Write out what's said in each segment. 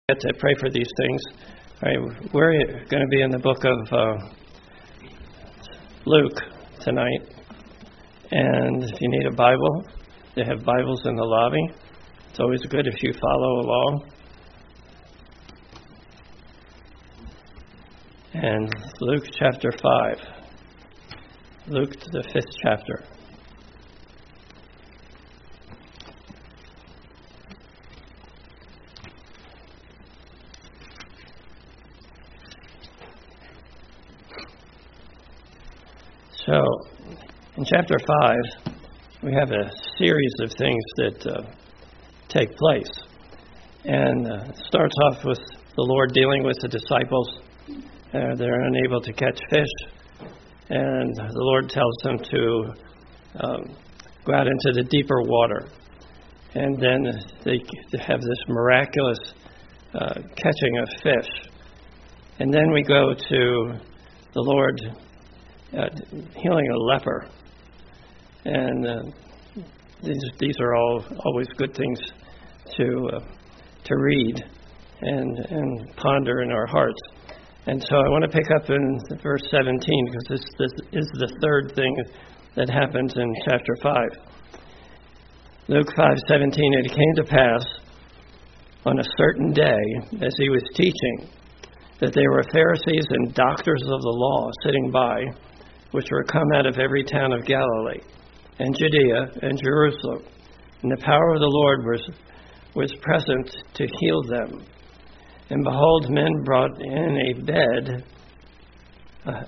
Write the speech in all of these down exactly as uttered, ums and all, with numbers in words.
To pray for these things. All right, we're going to be in the book of uh, Luke tonight, and if you need a Bible, they have Bibles in the lobby. It's always good if you follow along. And Luke chapter five. Luke the fifth chapter. So, in chapter five, we have a series of things that uh, take place. And uh, it starts off with the Lord dealing with the disciples. Uh, they're unable to catch fish. And the Lord tells them to um, go out into the deeper water. And then they have this miraculous uh, catching of fish. And then we go to the Lord Uh, healing a leper, and uh, these these are all always good things to uh, to read and and ponder in our hearts. And so I want to pick up in verse seventeen because this this is the third thing that happens in chapter five. Luke five seventeen. It came to pass on a certain day as he was teaching that there were Pharisees and doctors of the law sitting by, which were come out of every town of Galilee, and Judea, and Jerusalem. And the power of the Lord was was present to heal them. And behold, men brought in a bed uh,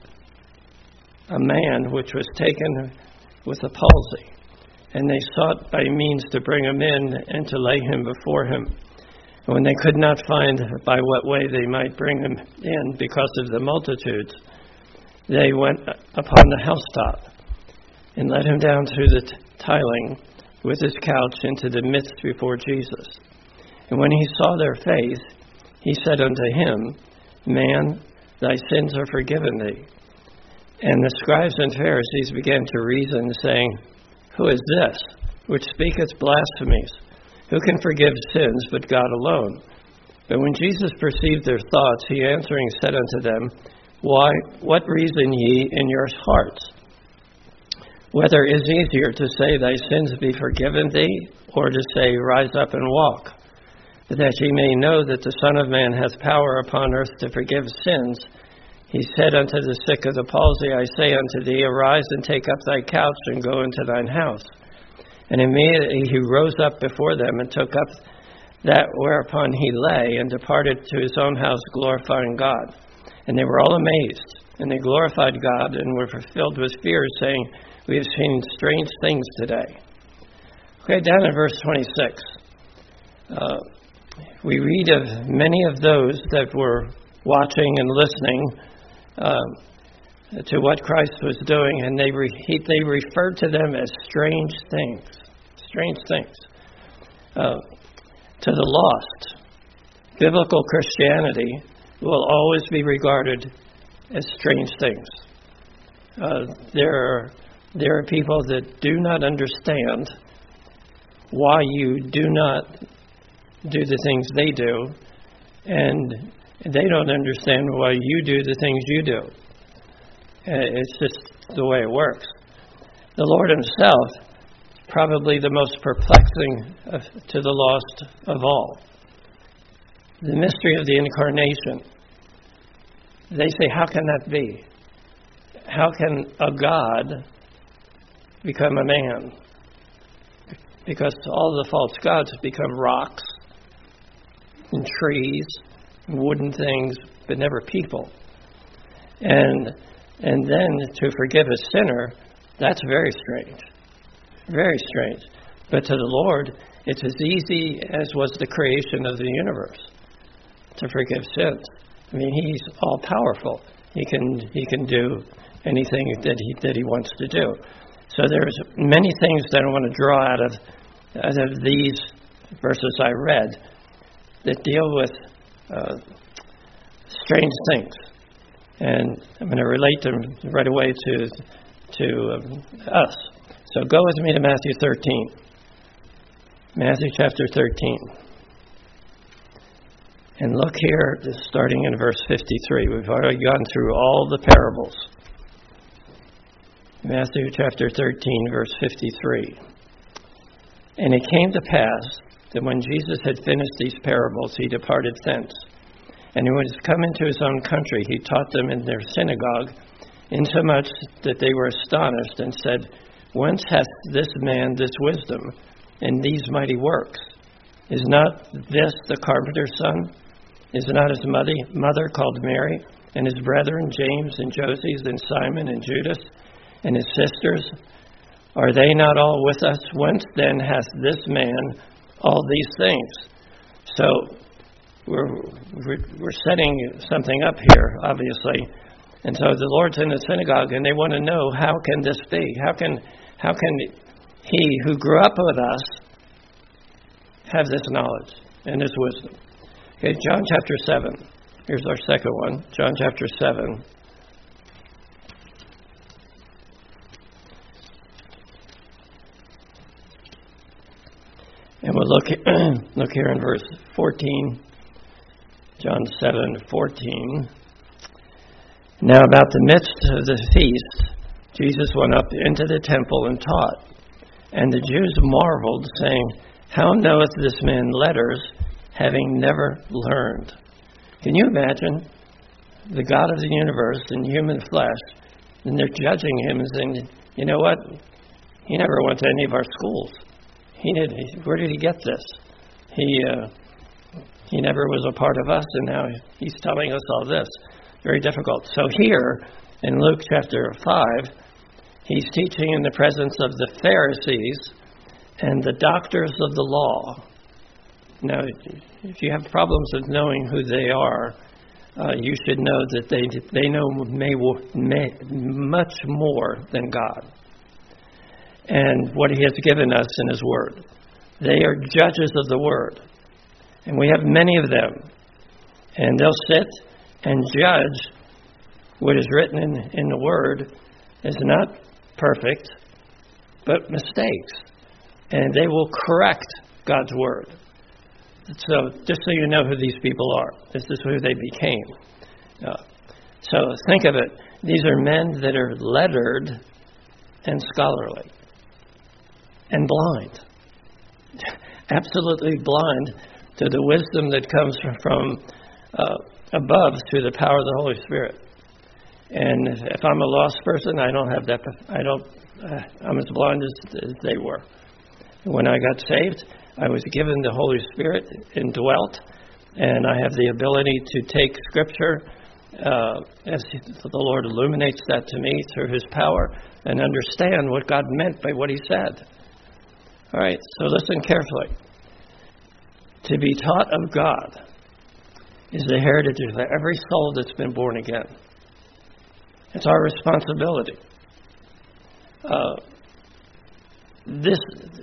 a man which was taken with a palsy. And they sought by means to bring him in and to lay him before him. And when they could not find by what way they might bring him in because of the multitudes, they went upon the housetop and let him down through the t- tiling with his couch into the midst before Jesus. And when he saw their faith, he said unto him, Man, thy sins are forgiven thee. And the scribes and Pharisees began to reason, saying, Who is this which speaketh blasphemies? Who can forgive sins but God alone? But when Jesus perceived their thoughts, he answering said unto them, Why, what reason ye in your hearts? Whether it is easier to say, Thy sins be forgiven thee, or to say, Rise up and walk? But that ye may know that the Son of Man hath power upon earth to forgive sins, he said unto the sick of the palsy, I say unto thee, Arise and take up thy couch and go into thine house. And immediately he rose up before them and took up that whereupon he lay, and departed to his own house, glorifying God. And they were all amazed, and they glorified God, and were filled with fear, saying, We have seen strange things today. Okay, down in verse twenty-six, uh, we read of many of those that were watching and listening uh, to what Christ was doing, and they re- he, they referred to them as strange things. Strange things. Uh, to the lost, biblical Christianity will always be regarded as strange things. Uh, there are, there are people that do not understand why you do not do the things they do, and they don't understand why you do the things you do. Uh, it's just the way it works. The Lord himself is probably the most perplexing of, to the lost of all. The mystery of the incarnation. They say, how can that be? How can a God become a man? Because all the false gods become rocks and trees and wooden things, but never people. And and then to forgive a sinner, that's very strange. Very strange. But to the Lord, it's as easy as was the creation of the universe to forgive sins. I mean, he's all powerful. He can he can do anything that he that he wants to do. So there's many things that I want to draw out of out of these verses I read that deal with uh, strange things, and I'm going to relate them right away to to um, us. So go with me to Matthew thirteen. Matthew chapter thirteen. And look here, starting in verse fifty-three. We've already gone through all the parables. Matthew chapter thirteen, verse fifty-three. And it came to pass that when Jesus had finished these parables, he departed thence. And when he was come into his own country, he taught them in their synagogue, insomuch that they were astonished, and said, Whence hath this man this wisdom, and these mighty works? Is not this the carpenter's son? Is not his mother, mother called Mary, and his brethren James and Joses and Simon and Judas, and his sisters? Are they not all with us? Whence then hath this man all these things? So we're, we're, we're setting something up here, obviously. And so the Lord's in the synagogue, and they want to know, how can this be? How can, how can he who grew up with us have this knowledge and this wisdom? Okay, John chapter seven. Here's our second one. John chapter seven. And we'll look, look here in verse fourteen. John seven fourteen. Now about the midst of the feast, Jesus went up into the temple and taught. And the Jews marveled, saying, How knoweth this man letters, having never learned? Can you imagine the God of the universe in human flesh, and they're judging him and saying, you know what? He never went to any of our schools. He did. Where did he get this? He uh, he never was a part of us, and now he's telling us all this. Very difficult. So here in Luke chapter five, he's teaching in the presence of the Pharisees and the doctors of the law. Now, if you have problems with knowing who they are, uh, you should know that they they know may, may, much more than God and what he has given us in his word. They are judges of the word, and we have many of them, and they'll sit and judge what is written in, in the word is not perfect, but mistakes, and they will correct God's word. So just so you know who these people are, this is who they became. Uh, so think of it. These are men that are lettered and scholarly and blind, absolutely blind to the wisdom that comes from uh, above through the power of the Holy Spirit. And if, if I'm a lost person, I don't have that. I don't. Uh, I'm as blind as, as they were. When I got saved, I was given the Holy Spirit indwelt, and I have the ability to take Scripture uh, as the Lord illuminates that to me through His power and understand what God meant by what He said. All right, so listen carefully. To be taught of God is the heritage of every soul that's been born again. It's our responsibility. Uh, this,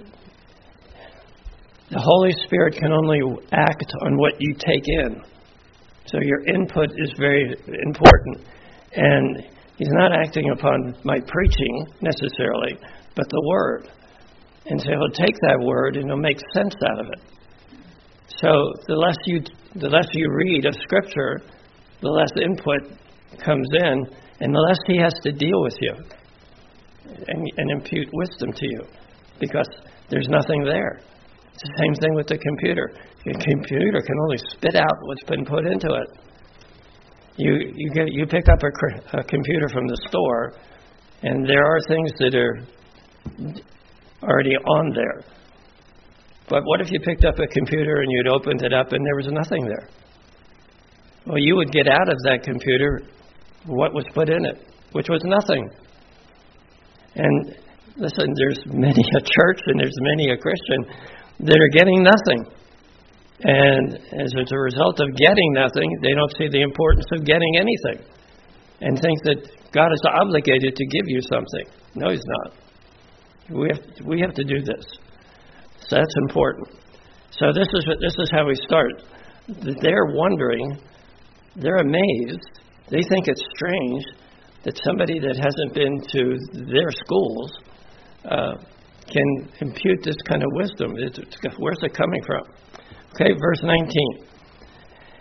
the Holy Spirit can only act on what you take in. So your input is very important. And He's not acting upon my preaching necessarily, but the Word. And so He'll take that Word and He'll make sense out of it. So the less you the less you read of Scripture, the less input comes in, and the less He has to deal with you and, and impute wisdom to you, because there's nothing there. It's the same thing with the computer. Your computer can only spit out what's been put into it. You you get you pick up a, a computer from the store, and there are things that are already on there. But what if you picked up a computer and you'd opened it up and there was nothing there? Well, you would get out of that computer what was put in it, which was nothing. And listen, there's many a church and there's many a Christian that are getting nothing. And as a result of getting nothing, they don't see the importance of getting anything and think that God is obligated to give you something. No, He's not. We have to, we have to do this. So that's important. So this is this is how we start. They're wondering, they're amazed, they think it's strange that somebody that hasn't been to their schools uh, can impute this kind of wisdom. It's, it's, where's it coming from? Okay, verse nineteen.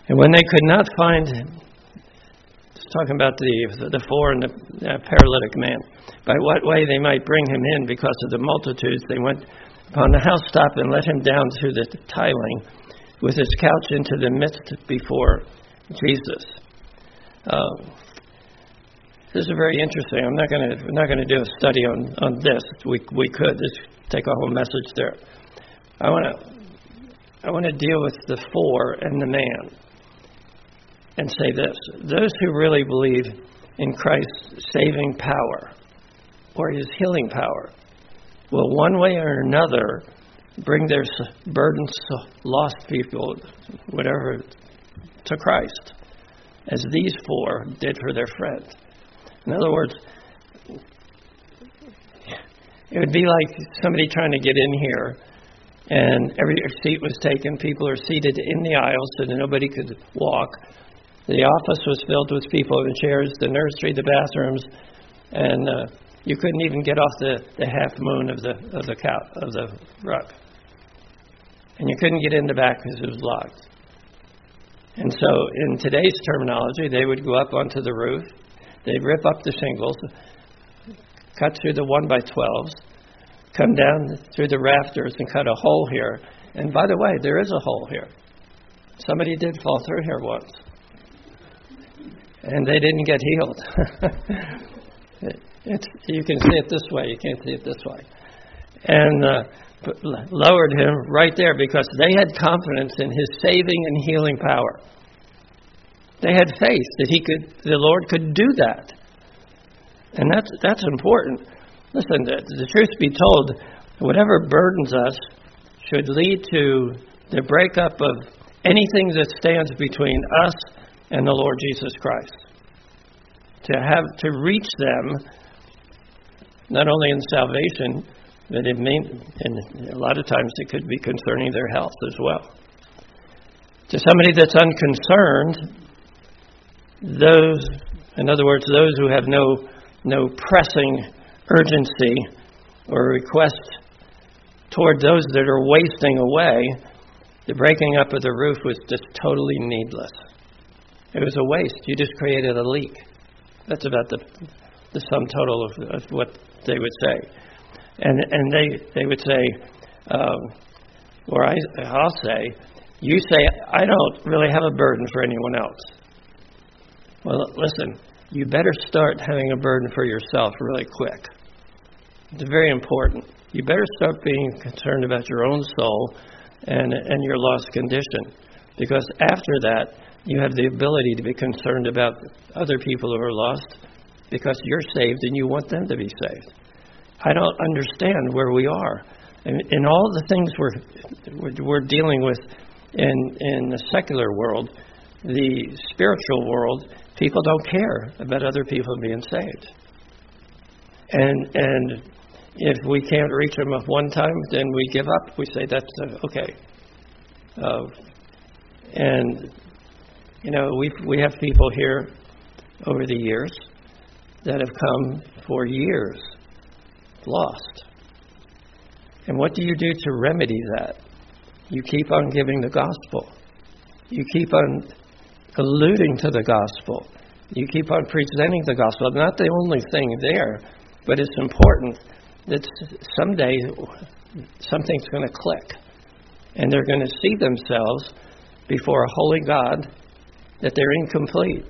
And when they could not find him, it's talking about the the four and the uh, paralytic man, by what way they might bring him in because of the multitudes, they went upon the housetop and let him down through the tiling with his couch into the midst before Jesus. Um, this is very interesting. I'm not going to we're not going to do a study on, on this. We we could just take a whole message there. I want to I want to deal with the four and the man, and say this: those who really believe in Christ's saving power or His healing power will, one way or another, bring their burdens, lost people, whatever, to Christ, as these four did for their friend. In other words, it would be like somebody trying to get in here, and every seat was taken. People are seated in the aisles so that nobody could walk. The office was filled with people in chairs, the nursery, the bathrooms, and uh, you couldn't even get off the, the half moon of the of the cow, of the rug. And you couldn't get in the back because it was locked. And so in today's terminology, they would go up onto the roof, they'd rip up the shingles, cut through the one by twelves, come down through the rafters and cut a hole here. And by the way, there is a hole here. Somebody did fall through here once. And they didn't get healed. it's, you can see it this way. You can't see it this way. And uh, lowered him right there because they had confidence in His saving and healing power. They had faith that He could, the Lord could do that. And that's that's important. Listen, the, the truth be told, whatever burdens us should lead to the breakup of anything that stands between us and the Lord Jesus Christ. To have to reach them, not only in salvation, but it mean, and a lot of times it could be concerning their health as well. To somebody that's unconcerned, those, in other words, those who have no no pressing urgency or request toward those that are wasting away, the breaking up of the roof was just totally needless. It was a waste. You just created a leak. That's about the the sum total of, of what they would say. And and they, they would say, um, or I, I'll say, you say, I don't really have a burden for anyone else. Well, listen, you better start having a burden for yourself really quick. It's very important. You better start being concerned about your own soul and and your lost condition. Because after that, you have the ability to be concerned about other people who are lost because you're saved and you want them to be saved. I don't understand where we are. In, in all the things we're, we're dealing with in, in the secular world, the spiritual world, people don't care about other people being saved. And and if we can't reach them at one time, then we give up. We say, that's uh, okay. Uh, and, you know, we we have people here over the years that have come for years lost. And what do you do to remedy that? You keep on giving the gospel. You keep on alluding to the gospel. You keep on presenting the gospel. Not the only thing there, but it's important that someday something's going to click. And they're going to see themselves before a holy God that they're incomplete.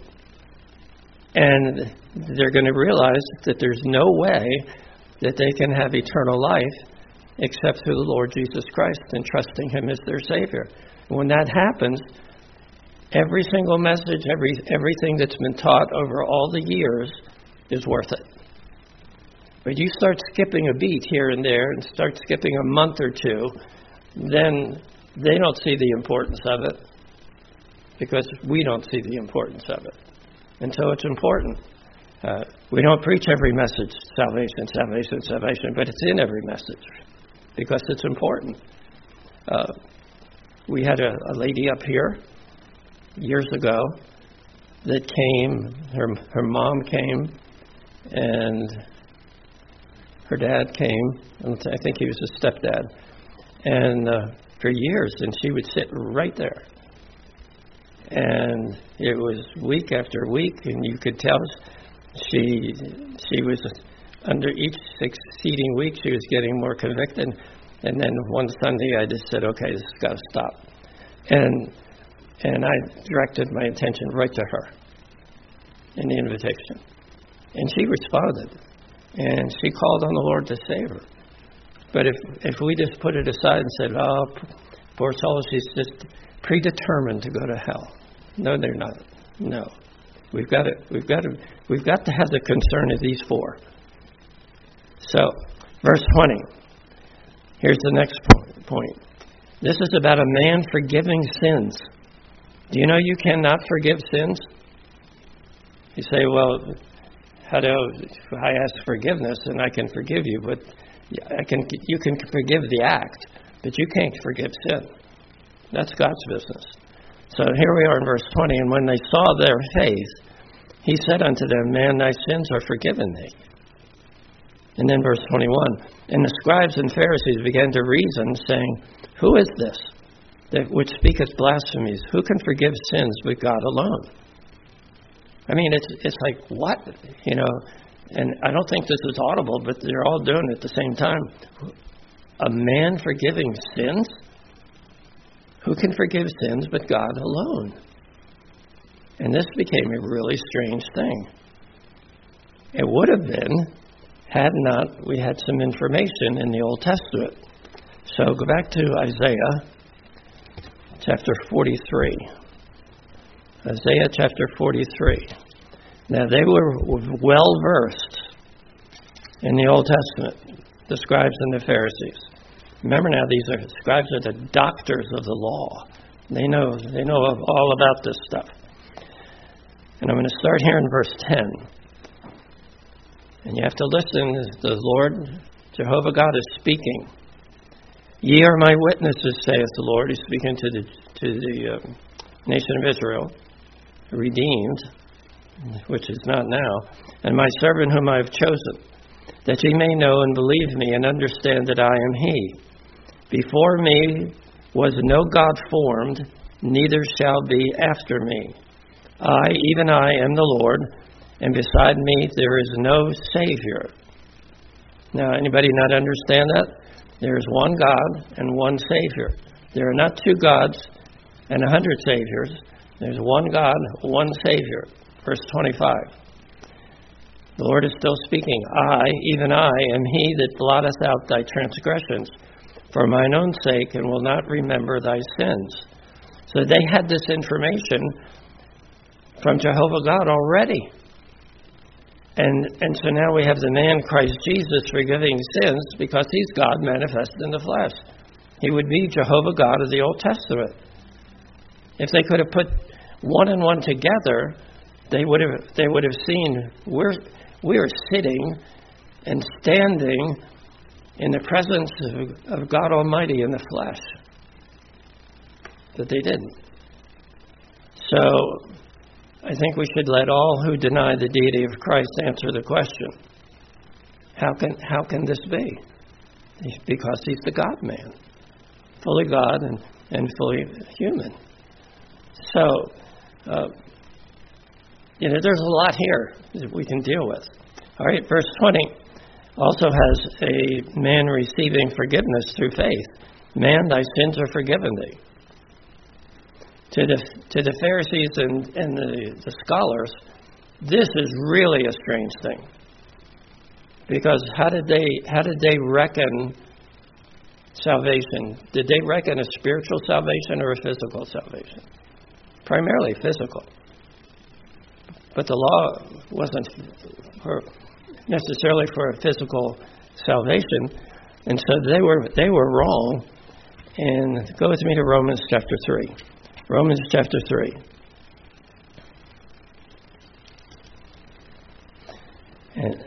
And they're going to realize that there's no way that they can have eternal life except through the Lord Jesus Christ and trusting Him as their Savior. And when that happens, every single message, every everything that's been taught over all the years is worth it. But you start skipping a beat here and there and start skipping a month or two, then they don't see the importance of it because we don't see the importance of it. And so it's important. Uh, we don't preach every message, salvation, salvation, salvation, but it's in every message because it's important. Uh, we had a, a lady up here years ago that came, her her mom came, and her dad came, and I think he was a stepdad, and uh, for years, and she would sit right there. and it was week after week, and you could tell she she was under each succeeding week she was getting more convicted. And then one Sunday I just said, okay, this has got to stop, and and I directed my attention right to her in the invitation, and she responded, and she called on the Lord to save her. But if if we just put it aside and said, oh, poor soul, she's just predetermined to go to hell. No, they're not. No, we've got to we've got to we've got to have the concern of these four. So, verse twenty. Here's the next point. This is about a man forgiving sins. Do you know you cannot forgive sins? You say, well, how do I ask forgiveness and I can forgive you, but I can you can forgive the act, but you can't forgive sin. That's God's business. So here we are in verse twenty, and when they saw their faith, he said unto them, man, thy sins are forgiven thee. And then verse twenty-one, and the scribes and Pharisees began to reason, saying, who is this that which speaketh blasphemies? Who can forgive sins but God alone? I mean, it's it's like, what? You know, and I don't think this is audible, but they're all doing it at the same time. A man forgiving sins? Who can forgive sins but God alone? And this became a really strange thing. It would have been had not we had some information in the Old Testament. So go back to Isaiah chapter forty-three. Isaiah chapter forty-three. Now they were well versed in the Old Testament, the scribes and the Pharisees. Remember now, these are scribes are the doctors of the law. They know they know all about this stuff. And I'm going to start here in verse ten. And you have to listen as the Lord, Jehovah God, is speaking. Ye are my witnesses, saith the Lord. He's speaking to the to the uh, nation of Israel, redeemed, which is not now, and my servant whom I have chosen, that ye may know and believe me and understand that I am he. Before me was no God formed, neither shall be after me. I, even I, am the Lord, and beside me there is no Savior. Now, anybody not understand that? There is one God and one Savior. There are not two gods and a hundred Saviors. There's one God, one Savior. Verse twenty-five. The Lord is still speaking. I, even I, am he that blotteth out thy transgressions for mine own sake, and will not remember thy sins. So they had this information from Jehovah God already. And and so now we have the man Christ Jesus forgiving sins because he's God manifested in the flesh. He would be Jehovah God of the Old Testament. If they could have put one and one together, they would have they would have seen we're we are sitting and standing in the presence of, of God Almighty in the flesh. But they didn't. So I think we should let all who deny the deity of Christ answer the question. How can how can this be? Because he's the God-man. Fully God and, and fully human. So, uh, you know, there's a lot here that we can deal with. All right, verse twenty also has a man receiving forgiveness through faith. Man, thy sins are forgiven thee. To the to the Pharisees and, and the, the scholars, this is really a strange thing. Because how did they how did they reckon salvation? Did they reckon a spiritual salvation or a physical salvation? Primarily physical. But the law wasn't for necessarily for a physical salvation, and so they were they were wrong. And go with me to Romans chapter three. Romans chapter three. And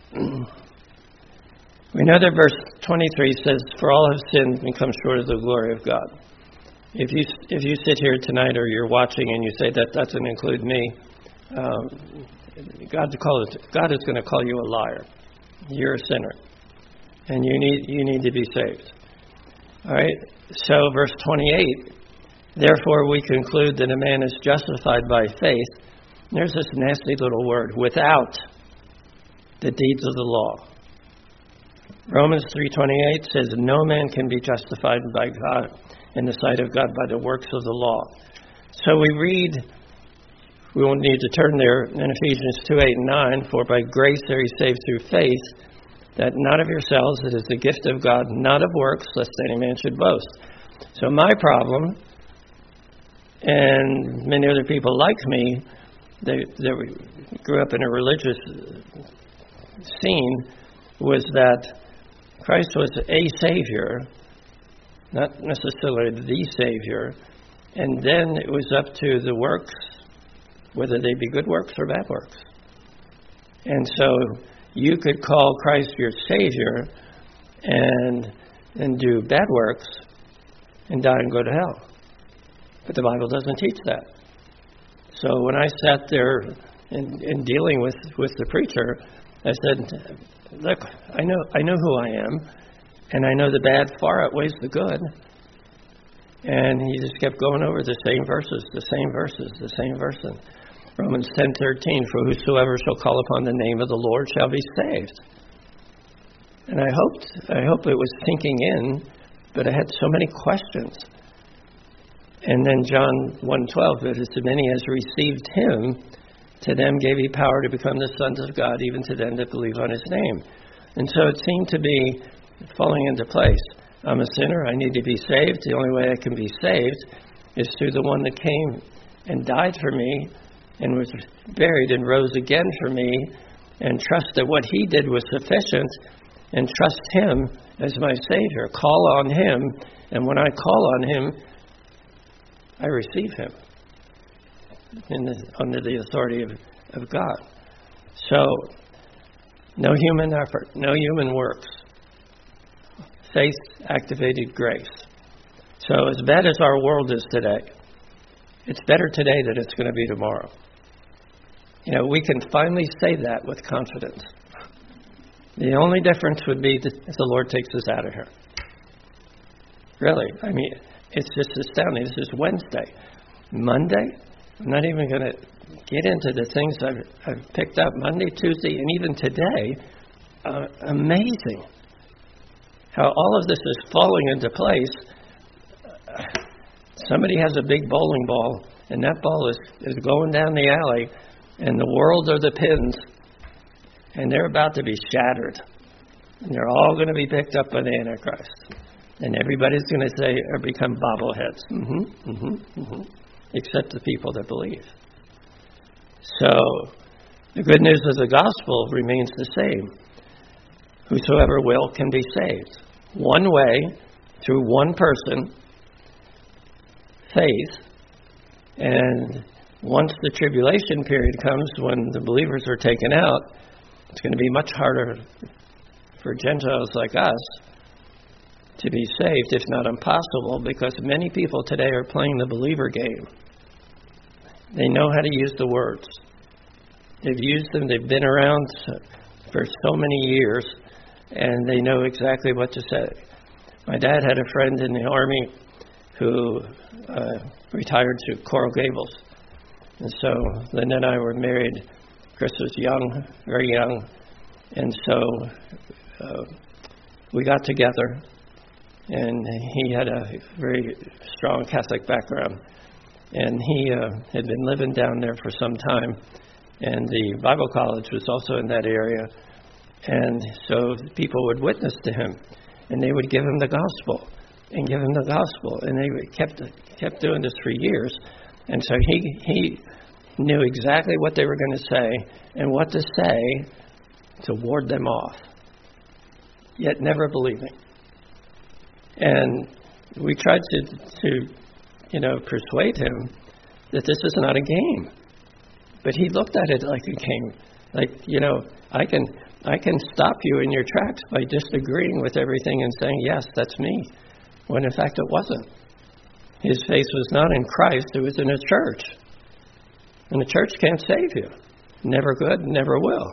we know that verse twenty-three says, "For all have sinned and come short of the glory of God." If you if you sit here tonight or you're watching and you say that doesn't include me, um, God, call it, God is going to call you a liar. You're a sinner, and you need you need to be saved. All right. So verse twenty-eight Therefore, we conclude that a man is justified by faith. There's this nasty little word, without the deeds of the law. Romans three twenty-eight says, no man can be justified by God in the sight of God by the works of the law. So we read, we won't need to turn there, in Ephesians two eight and nine, for by grace are you saved through faith, that not of yourselves, it is the gift of God, not of works, lest any man should boast. So my problem, and many other people like me, they, they grew up in a religious scene, was that Christ was a Savior, not necessarily the Savior, and then it was up to the works, whether they be good works or bad works. And so you could call Christ your Savior and, and do bad works and die and go to hell. But the Bible doesn't teach that. So when I sat there in, in dealing with, with the preacher, I said, look, I know I know who I am, and I know the bad far outweighs the good. And he just kept going over the same verses, the same verses, the same verses. Romans ten thirteen, for whosoever shall call upon the name of the Lord shall be saved. And I hoped I hope it was sinking in, but I had so many questions. And then John one twelve, that as many as received him, to them gave he power to become the sons of God, even to them that believe on his name. And so it seemed to be falling into place. I'm a sinner. I need to be saved. The only way I can be saved is through the one that came and died for me and was buried and rose again for me, and trust that what he did was sufficient, and trust him as my Savior. Call on him, and when I call on him, I receive him in the, under the authority of, of God. So, no human effort, no human works. Faith-activated grace. So as bad as our world is today, it's better today than it's going to be tomorrow. You know, we can finally say that with confidence. The only difference would be that if the Lord takes us out of here. Really. I mean, it's just astounding. This is Wednesday. Monday, I'm not even going to get into the things I've, I've picked up Monday, Tuesday, and even today. Uh, amazing how all of this is falling into place. Uh, somebody has a big bowling ball, and that ball is, is going down the alley, and the world are the pins, and they're about to be shattered. And they're all going to be picked up by the Antichrist. And everybody's going to say, or become bobbleheads. Mm-hmm, mm-hmm, mm-hmm. Except the people that believe. So, the good news of the gospel remains the same. Whosoever will can be saved. One way, through one person, faith. And once the tribulation period comes, when the believers are taken out, it's going to be much harder for Gentiles like us to be saved, if not impossible, because many people today are playing the believer game. They know how to use the words. They've used them. They've been around for so many years, and they know exactly what to say. My dad had a friend in the Army who uh, retired to Coral Gables. And so Linda and I were married. Chris was young, very young. And so uh, we got together, and he had a very strong Catholic background. And he uh, had been living down there for some time. And the Bible college was also in that area. And so people would witness to him. And they would give him the gospel. And give him the gospel. And they kept kept doing this for years. And so he, he knew exactly what they were going to say. And what to say to ward them off. Yet never believing. And we tried to, to you know, persuade him that this is not a game. But he looked at it like a game. Like, you know, I can I can stop you in your tracks by disagreeing with everything and saying, yes, that's me. When in fact it wasn't. His faith was not in Christ, it was in a church. And the church can't save you. Never could, never will.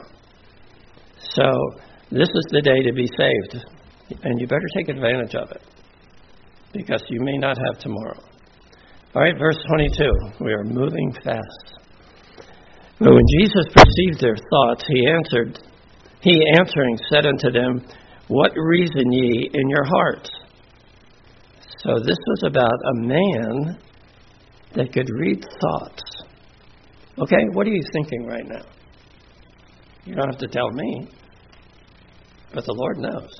So this is the day to be saved. And you better take advantage of it. Because you may not have tomorrow. All right, verse twenty-two. We are moving fast. But when Jesus perceived their thoughts, he answered, he answering said unto them, What reason ye in your hearts? So this was about a man that could read thoughts. Okay, what are you thinking right now? You don't have to tell me, but the Lord knows.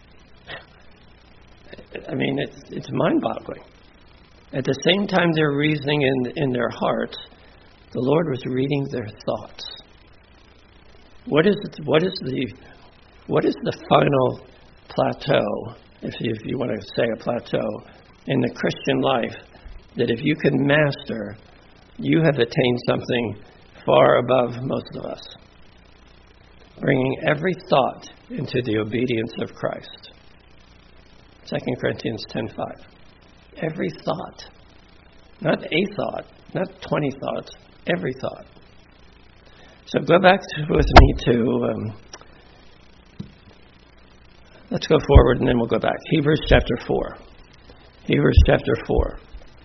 I mean, it's, it's mind-boggling. At the same time they're reasoning in, in their hearts, the Lord was reading their thoughts. What is what is the what is the final plateau, if you, if you want to say a plateau, in the Christian life, that if you can master, you have attained something far above most of us. Bringing every thought into the obedience of Christ. Second Corinthians ten five. Every thought. Not a thought, not twenty thoughts, every thought. So go back with me to, um, let's go forward and then we'll go back. Hebrews chapter four. Hebrews chapter four.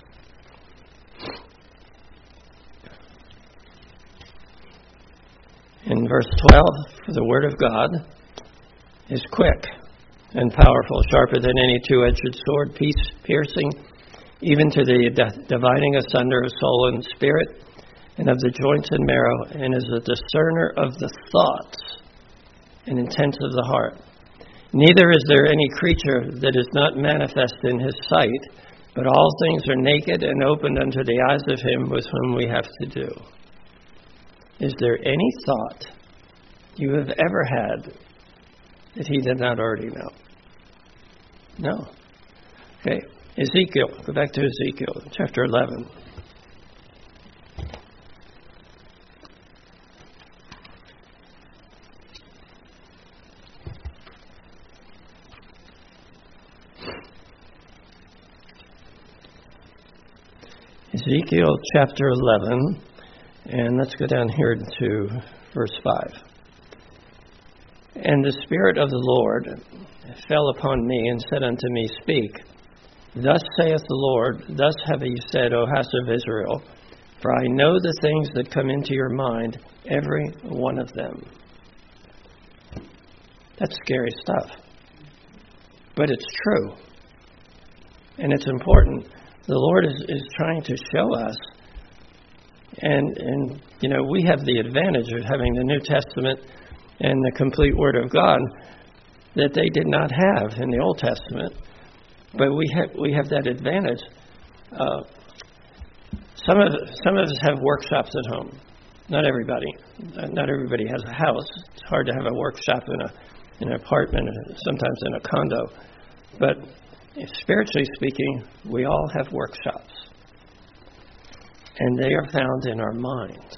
In verse twelve, for the word of God is quick and powerful, sharper than any two-edged sword, piece piercing, even to the dividing asunder of soul and spirit, and of the joints and marrow, and is a discerner of the thoughts and intents of the heart. Neither is there any creature that is not manifest in his sight, but all things are naked and opened unto the eyes of him with whom we have to do. Is there any thought you have ever had that he did not already know? No. Okay, Ezekiel. Go back to Ezekiel, chapter eleven. Ezekiel chapter eleven, and let's go down here to verse five. And the Spirit of the Lord fell upon me and said unto me, Speak, thus saith the Lord, thus have ye said, O house of Israel, for I know the things that come into your mind, every one of them. That's scary stuff. But it's true. And it's important. The Lord is, is trying to show us, and, and, you know, we have the advantage of having the New Testament and the complete Word of God that they did not have in the Old Testament. But we have we have that advantage. Uh, some of some of us have workshops at home. Not everybody. Not everybody has a house. It's hard to have a workshop in a in an apartment, sometimes in a condo. But spiritually speaking, we all have workshops. And they are found in our minds.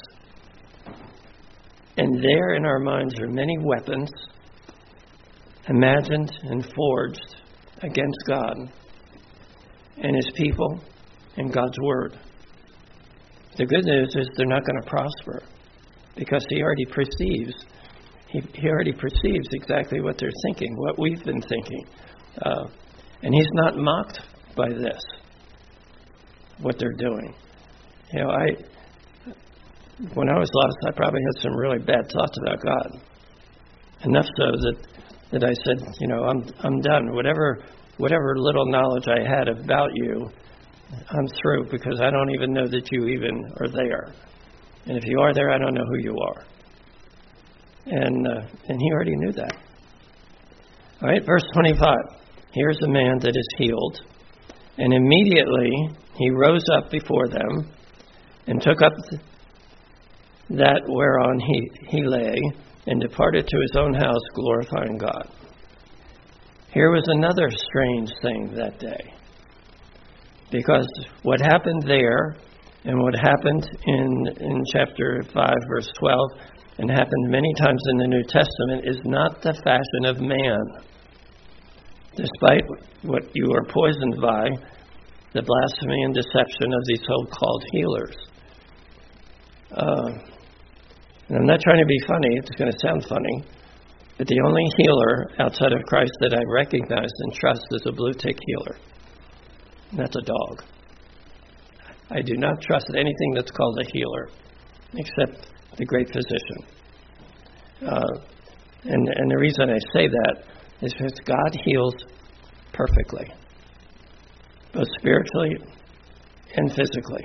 And there in our minds are many weapons imagined and forged against God and His people and God's Word. The good news is they're not going to prosper because He already perceives. He, he already perceives exactly what they're thinking, what we've been thinking. Uh, and He's not mocked by this, what they're doing. You know, I... When I was lost, I probably had some really bad thoughts about God. Enough so that, that I said, you know, I'm I'm done. Whatever whatever little knowledge I had about you, I'm through because I don't even know that you even are there. And if you are there, I don't know who you are. And uh, and He already knew that. All right, verse twenty-five. Here's a man that is healed. And immediately he rose up before them and took up the that whereon he, he lay, and departed to his own house, glorifying God. Here was another strange thing that day. Because what happened there, and what happened in, in chapter five, verse twelve, and happened many times in the New Testament, is not the fashion of man. Despite what you are poisoned by, the blasphemy and deception of these so-called healers. Uh, And I'm not trying to be funny, it's going to sound funny, but the only healer outside of Christ that I recognize and trust is a blue tick healer. And that's a dog. I do not trust anything that's called a healer, except the great physician. Uh, and, and the reason I say that is because God heals perfectly, both spiritually and physically.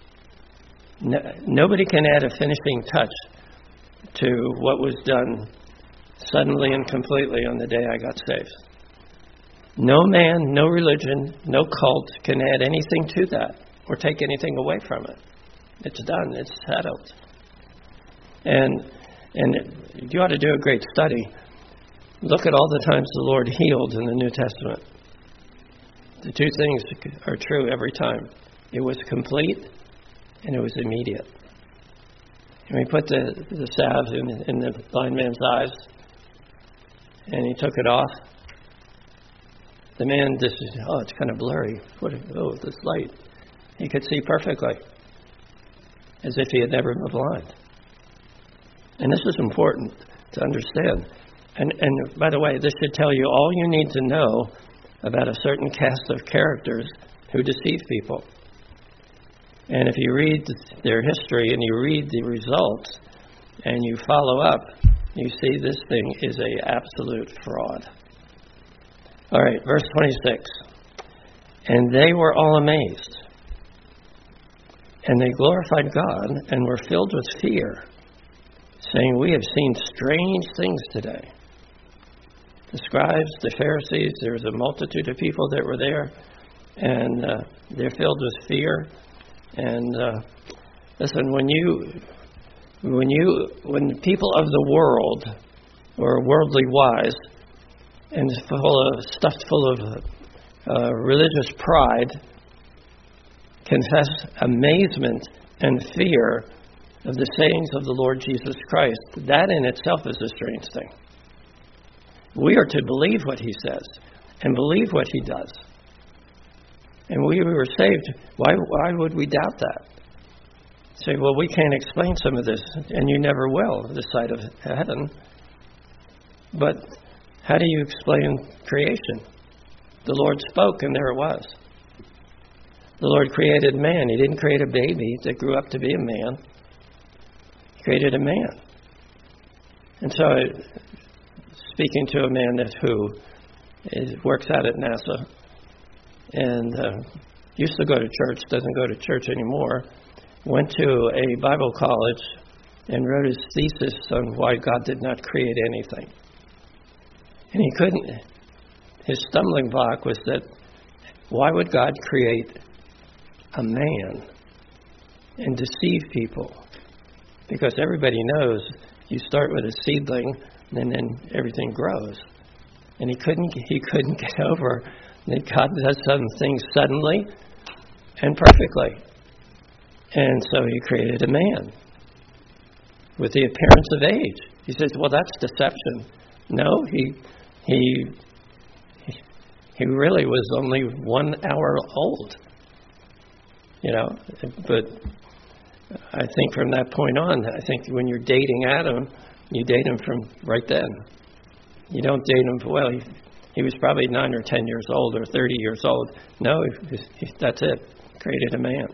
No, nobody can add a finishing touch to what was done suddenly and completely on the day I got saved. No man, no religion, no cult can add anything to that or take anything away from it. It's done. It's settled. And and it, you ought to do a great study. Look at all the times the Lord healed in the New Testament. The two things are true every time. It was complete and it was immediate. And he put the, the salve in, in the blind man's eyes and he took it off. The man just, oh, it's kind of blurry. What? Oh, this light. He could see perfectly, as if he had never been blind. And this is important to understand. And, and by the way, this should tell you all you need to know about a certain cast of characters who deceive people. And if you read their history and you read the results and you follow up, you see this thing is an absolute fraud. All right, verse twenty-six. And they were all amazed. And they glorified God and were filled with fear, saying, we have seen strange things today. The scribes, the Pharisees, there was a multitude of people that were there, and uh, they're filled with fear. And uh, listen, when you, when you, when people of the world or worldly wise and full of, stuffed full of uh, religious pride confess amazement and fear of the sayings of the Lord Jesus Christ, that in itself is a strange thing. We are to believe what he says and believe what he does. And we were saved. Why, why would we doubt that? Say, well, we can't explain some of this, and you never will, this side of heaven. But how do you explain creation? The Lord spoke, and there it was. The Lord created man. He didn't create a baby that grew up to be a man. He created a man. And so, speaking to a man that who is, works out at NASA and uh, used to go to church, doesn't go to church anymore, went to a Bible college and wrote his thesis on why God did not create anything. And he couldn't, his stumbling block was that why would God create a man and deceive people? Because everybody knows you start with a seedling and then everything grows. And he couldn't he couldn't get over that God does some things suddenly and perfectly. And so he created a man with the appearance of age. He says, well, that's deception. No, he he he really was only one hour old. You know, but I think from that point on, I think when you're dating Adam, you date him from right then. You don't date him, well, he, he was probably nine or ten years old or thirty years old. No, he, he, that's it. Created a man.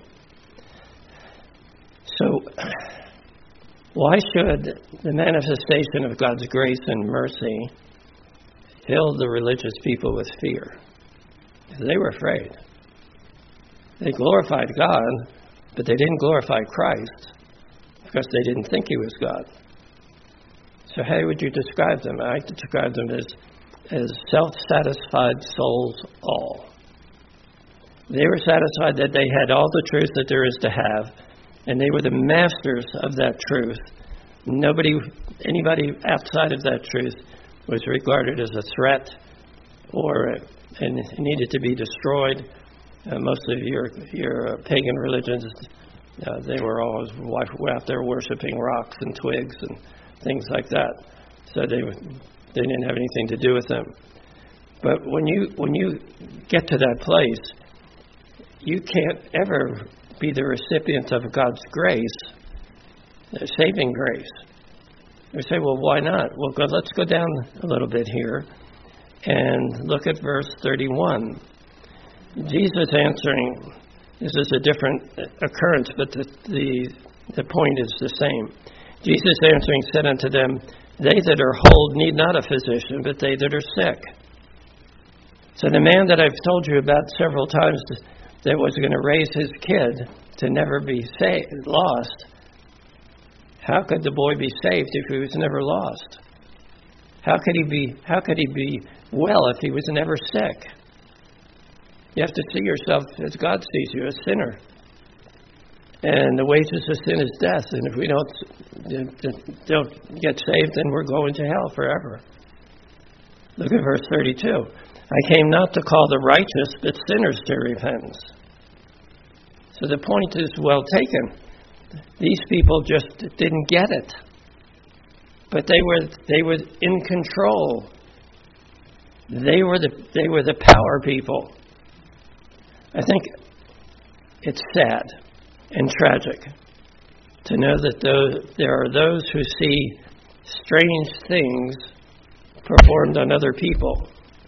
So, why should the manifestation of God's grace and mercy fill the religious people with fear? They were afraid. They glorified God, but they didn't glorify Christ because they didn't think he was God. So how would you describe them? I describe them as, as self-satisfied souls all. They were satisfied that they had all the truth that there is to have, and they were the masters of that truth. Nobody, anybody outside of that truth was regarded as a threat or uh, and needed to be destroyed. Uh, most of your your uh, pagan religions, uh, they were always out there worshiping rocks and twigs and things like that. So they they didn't have anything to do with them. But when you when you get to that place, you can't ever be the recipient of God's grace, saving grace. You say, well, why not? Well, go, let's go down a little bit here and look at verse thirty-one. Jesus answering This is a different occurrence, but the, the, the point is the same. Jesus answering said unto them, they that are whole need not a physician, but they that are sick. So the man that I've told you about several times that was going to raise his kid to never be saved, lost, how could the boy be saved if he was never lost? How could he be, how could he be well if he was never sick? You have to see yourself as God sees you, a sinner. And the wages of sin is death. And if we don't, don't get saved, then we're going to hell forever. Look at verse thirty-two. I came not to call the righteous, but sinners to repentance. So the point is well taken. These people just didn't get it. But they were they were in control. They were the they were the power people. I think it's sad and tragic to know that those, there are those who see strange things performed on other people.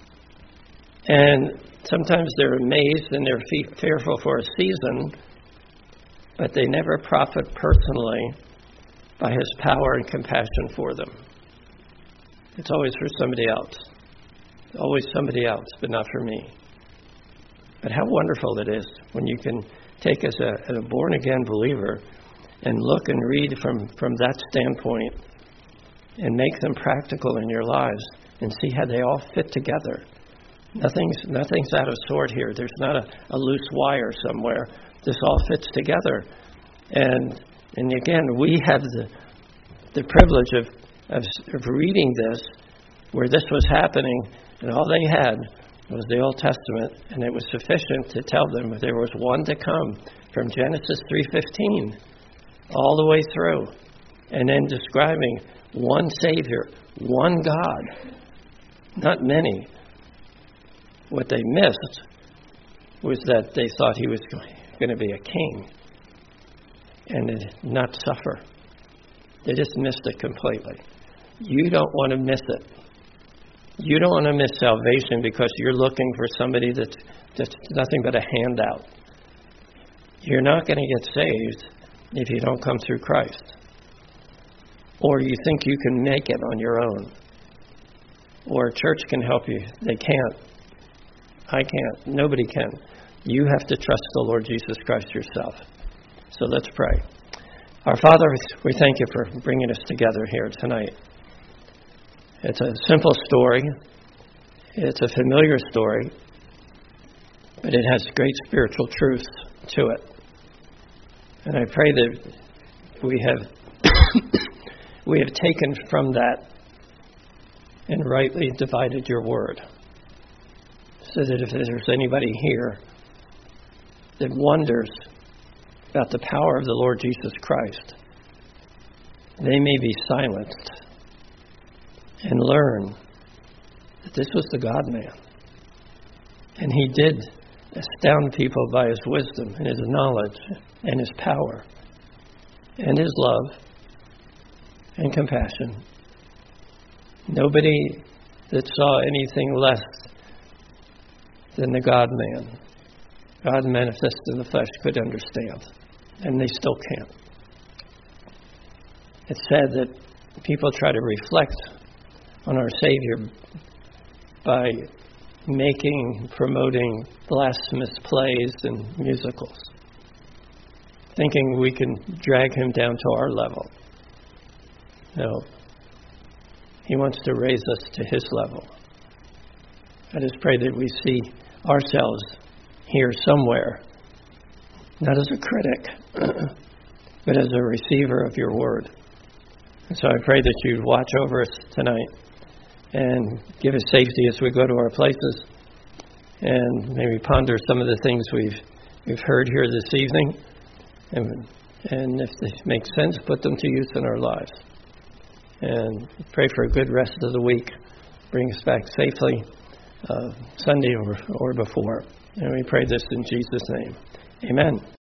And sometimes they're amazed and they're fearful for a season, but they never profit personally by his power and compassion for them. It's always for somebody else. Always somebody else, but not for me. But how wonderful it is when you can take as a, as a born-again believer and look and read from, from that standpoint and make them practical in your lives and see how they all fit together. Nothing's nothing's out of sort here. There's not a, a loose wire somewhere. This all fits together. And and again, we have the the privilege of, of, of reading this where this was happening, and all they had was the Old Testament, and it was sufficient to tell them that there was one to come from Genesis three fifteen all the way through, and then describing one Savior, one God, not many. What they missed was that they thought he was going to be a king and not suffer. They just missed it completely. You don't want to miss it. You don't want to miss salvation because you're looking for somebody that's just nothing but a handout. You're not going to get saved if you don't come through Christ. Or you think you can make it on your own. Or a church can help you. They can't. I can't. Nobody can. You have to trust the Lord Jesus Christ yourself. So let's pray. Our Father, we thank you for bringing us together here tonight. It's a simple story. It's a familiar story. But it has great spiritual truth to it. And I pray that we have we have taken from that and rightly divided your word. So that if there's anybody here that wonders about the power of the Lord Jesus Christ, they may be silenced and learn that this was the God-man. And he did astound people by his wisdom and his knowledge and his power and his love and compassion. Nobody that saw anything less than the God-man, God manifested in the flesh, could understand. And they still can't. It's sad that people try to reflect on our Savior by making, promoting blasphemous plays and musicals, thinking we can drag him down to our level. No. He wants to raise us to his level. I just pray that we see ourselves here somewhere, not as a critic, but as a receiver of your word. And so I pray that you'd watch over us tonight and give us safety as we go to our places, and maybe ponder some of the things we've we've heard here this evening, and and if they make sense, put them to use in our lives. And pray for a good rest of the week. Bring us back safely uh, Sunday or, or before. And we pray this in Jesus' name. Amen.